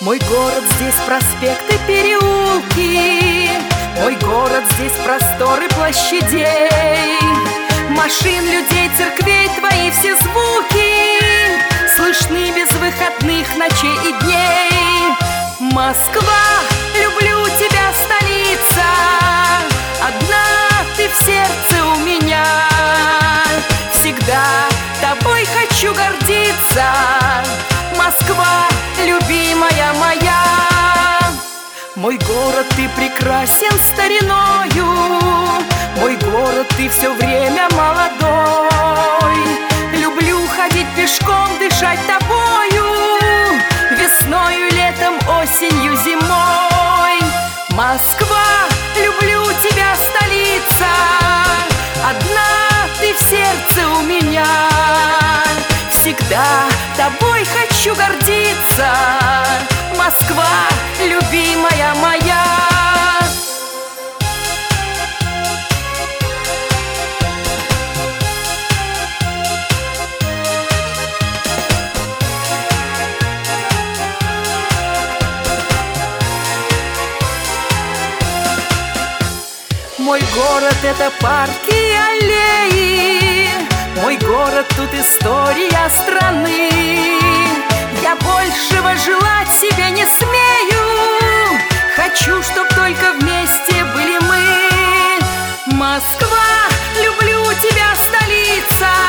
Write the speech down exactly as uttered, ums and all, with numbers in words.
Мой город, здесь проспекты, переулки. Мой город, здесь просторы площадей. Машин, людей, церквей, твои все звуки слышны без выходных ночей и дней. Москва, люблю тебя, столица, одна ты в сердце у меня. Всегда тобой хочу гордиться, Москва, любимая моя. Мой город, ты прекрасен стариною, мой город, ты все время молодой. Люблю ходить пешком, дышать тобою, весною, летом, осенью, зимой. Москва, люблю тебя, столица, одна ты в сердце у меня. Всегда тобой хочу гордиться, Москва, любимая моя. Мой город — это парки и аллеи, мой город — тут история страны. Я большего желать себе не смею, хочу, чтоб только вместе были мы. Москва, люблю тебя, столица,